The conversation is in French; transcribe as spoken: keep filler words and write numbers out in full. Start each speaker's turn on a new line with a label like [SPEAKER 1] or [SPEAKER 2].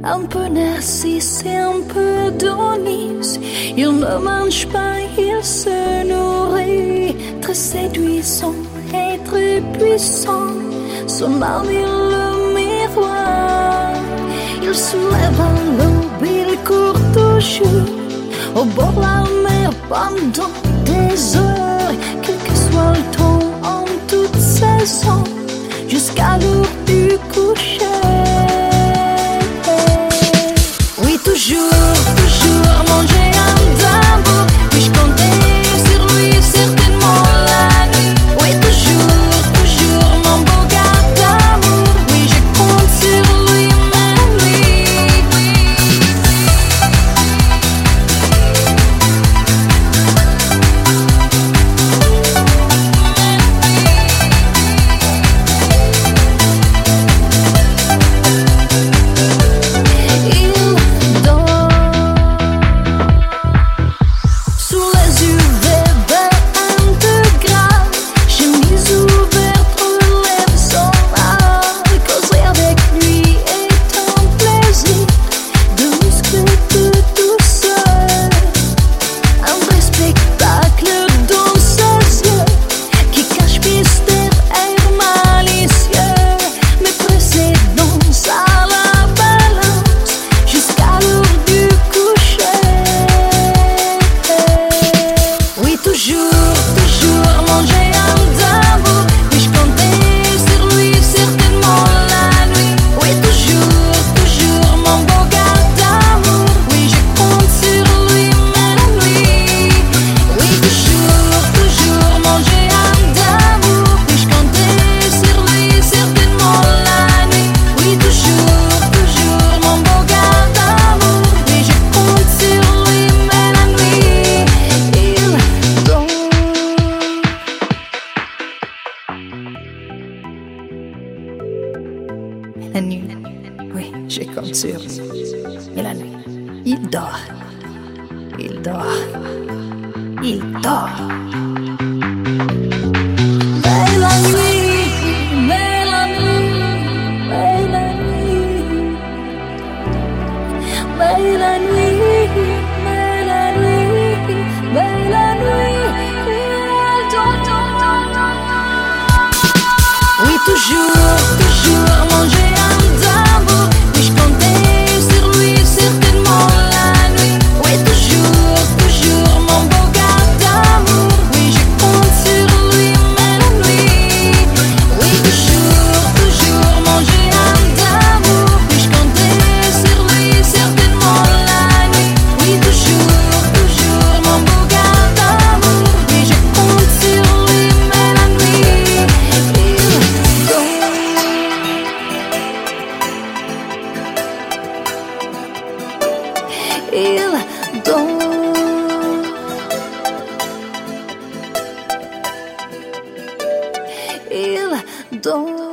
[SPEAKER 1] un peu narcisse et un peu Dionys. Il ne mange pas, il se nourrit. Très séduisant et très puissant, son âme est le miroir. Il se lève à l'aube, il court toujours au bord de la mer pendant des heures, quel que soit le temps, en toute saison, jusqu'à l'heure du coucher. Oui, toujours, toujours manger un tambour. Puis-je compter sur lui certainement la nuit? Oui, toujours, toujours mon beau gars d'amour. Oui, je compte sur lui même nuit. Il dort sous les U V B intégral, chemise ouverte, relève son âme. Causer avec lui est un plaisir, de muscles de douceur. Un vrai spectacle dans ses yeux, qui cache mystère et malicieux. Mes précédences à la balance, jusqu'à l'heure du coucher. Oui, toujours, toujours manger un tambour. Puis-je compter sur lui certainement la nuit? Oui, toujours, toujours mon beau gars d'amour. Oui, je compte sur lui même la nuit. Oui, toujours, toujours manger un tambour. Puis-je compter sur lui certainement la nuit? Oui, toujours, toujours mon beau gars d'amour. Oui, je compte sur lui même la nuit. Il dort. La nuit, oui, je compte sur lui. Mais la nuit, il dort. Il dort. Il dort. Mais la nuit, mais la nuit, mais la nuit, mais la nuit, mais la nuit, mais la nuit, il dort, dort, dort, dort, dort. Oui, toujours, toujours manger un tambour. Puis-je compter sur lui certainement la nuit? Oui, toujours, toujours mon beau gars d'amour. Oui, je compte sur lui même la nuit. Oui, toujours, toujours manger un tambour. Puis-je compter sur lui certainement la nuit? Oui, toujours, toujours mon beau gars d'amour. Oui, je compte sur lui même la nuit. Il dort. Il dort. Il dort.